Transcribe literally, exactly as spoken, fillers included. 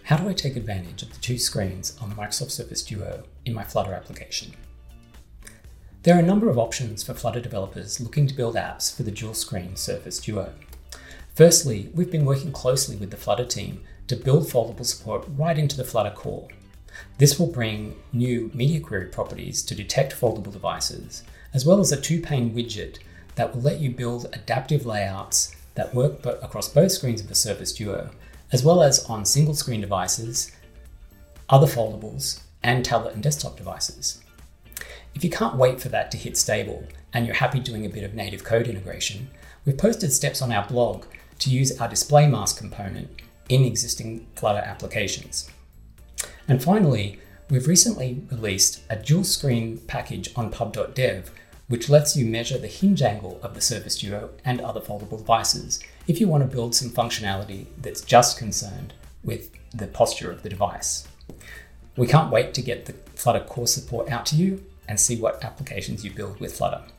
How do I take advantage of the two screens on the Microsoft Surface Duo in my Flutter application? There are a number of options for Flutter developers looking to build apps for the dual-screen Surface Duo. Firstly, we've been working closely with the Flutter team to build foldable support right into the Flutter core. This will bring new media query properties to detect foldable devices, as well as a two-pane widget that will let you build adaptive layouts that work across both screens of the Surface Duo, as well as on single-screen devices, other foldables, and tablet and desktop devices. If you can't wait for that to hit stable and you're happy doing a bit of native code integration, we've posted steps on our blog to use our display mask component in existing Flutter applications. And finally, we've recently released a dual screen package on pub dot dev, which lets you measure the hinge angle of the Surface Duo and other foldable devices if you want to build some functionality that's just concerned with the posture of the device. We can't wait to get the Flutter core support out to you and see what applications you build with Flutter.